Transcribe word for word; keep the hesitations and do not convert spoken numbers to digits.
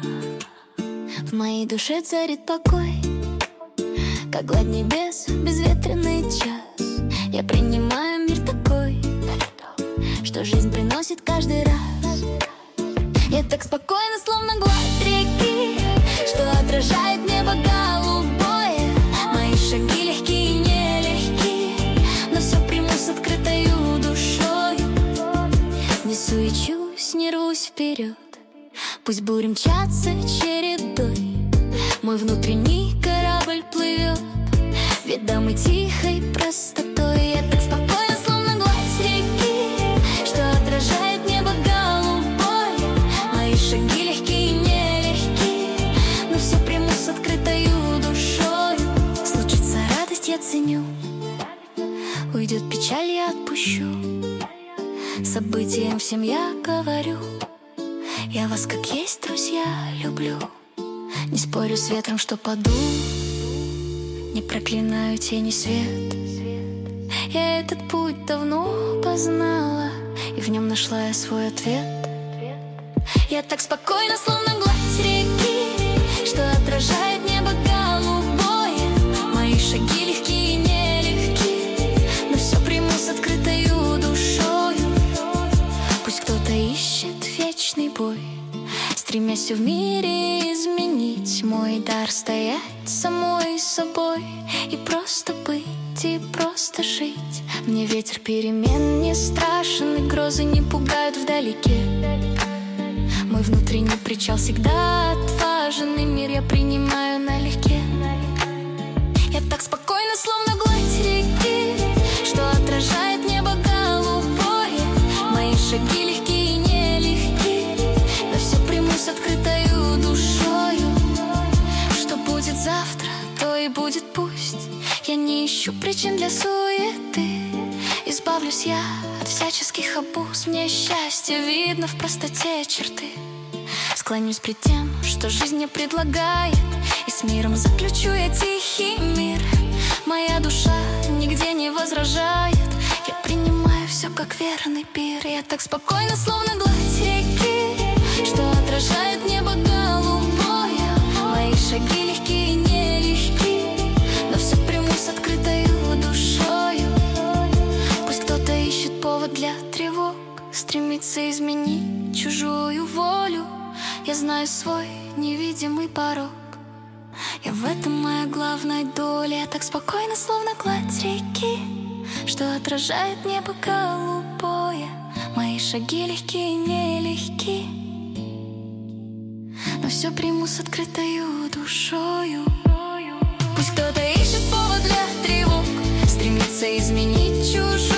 В моей душе царит покой, как гладь небес, безветренный час. Я принимаю мир такой, что жизнь приносит каждый раз. Я так спокойно, словно гладь реки, что отражает небо голубое. Мои шаги легкие и нелегкие, но все приму с открытою душой. Не суечусь, не рвусь вперед, пусть бури мчатся чередой. Мой внутренний корабль плывет ведомый тихой простотой. Я так спокойно, словно гладь реки, что отражает небо голубое. Мои шаги легкие и нелегкие, но все приму с открытою душой. Случится радость, я ценю, уйдет печаль, я отпущу. Событиям всем я говорю: я вас как есть, друзья, люблю. Не спорю с ветром, что паду, не проклинаю тени свет. Я этот путь давно познала, и в нем нашла я свой ответ. Я так спокойно, словно гладь реки, что отражает небо голубое. Мои шаги легкие и нелегкие, но все приму с открытою душою. Пусть кто-то ищет вечный бой, стремясь все в мире изменить. Мой дар стоять самой собой и просто быть, и просто жить. Мне ветер перемен не страшен, и грозы не пугают вдалеке. Мой внутренний причал всегда отважен, и мир я принимаю налегке. Я так спокойно, словно гладь реки, что отражает небо голубое. Мои шаги легкие и нелегкие, но все приму с открытою душою. Что будет завтра, то и будет пусть. Я не ищу причин для суеты, избавлюсь я от всяческих обуз. Мне счастье видно в простоте черты. Склонюсь пред тем, что жизнь мне предлагает, и с миром заключу я тихий мир. Моя душа нигде не возражает, я принимаю все как верный пир. Я так спокойно, словно гладь реки, что отражает небо голубое. Мои шаги легкие и нелегкие, но все приму с открытою душою. Пусть кто-то ищет повод для тревог, стремится изменить чужую волю. Я знаю свой невидимый порог, я в этом моя главная доля. Я так спокойно, словно гладь реки, что отражает небо голубое. Мои шаги легкие и нелегкие, но все приму с открытою душою. Пусть кто-то ищет повод для тревог, стремится изменить чужую